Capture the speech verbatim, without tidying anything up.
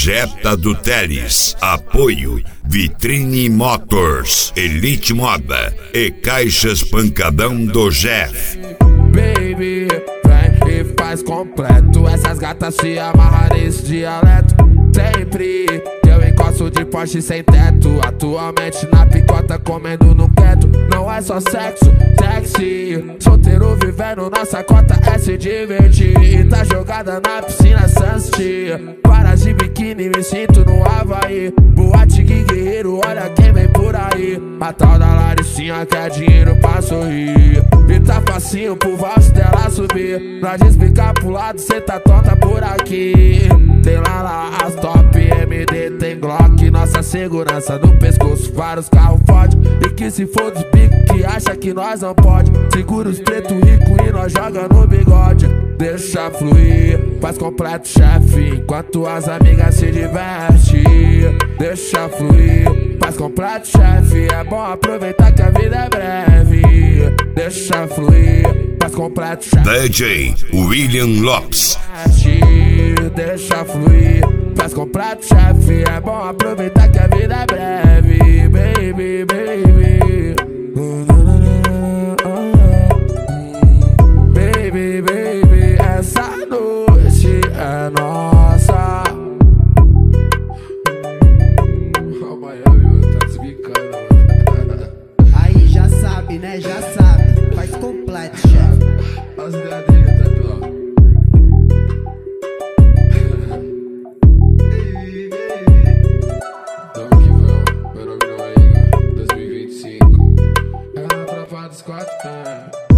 Jetta do Teles. Apoio Vitrine Motors, Elite Moda e Caixas Pancadão do Jeff. Baby, vem e faz completo. Essas gatas se amarram nesse dialeto. Sempre que eu encosto de Porsche sem teto. Atualmente na picota comendo no quieto. Não é só sexo, sexy. Solteiro vivendo nossa cota é se divertir. E tá jogada na piscina Sunset. Para de biquíni, me sinto no Havaí. Boate que guerreiro, olha quem vem por aí. A tal da Laricinha quer dinheiro pra sorrir. E tá facinho pro valse dela subir. Pra despicar pro lado, cê tá tonta por aqui. Tem lá lá as top M D, tem Glock. Nossa segurança no pescoço, vários carros fode. E que se for dos bicos que acha que nós não pode. Segura os preto rico e nós joga no bigode. Deixa fluir, faz completo chefe, enquanto as amigas se divertem. Deixa fluir, faz completo chefe, é bom aproveitar que a vida é breve. Deixa fluir, faz completo chefe. D J William Lopes. Deixa fluir, faz completo chefe, é bom aproveitar que a vida é breve. Baby, baby. Baby, baby, essa noite é nossa. Oh, Miami, tá desbicando. Aí já sabe, né? Já sabe. Faz completo, chefe. As ideias dele, tá pelo. Vamos que vamos, meu nome não é Igor. dois mil e vinte e cinco. É a tropa dos quatro, né?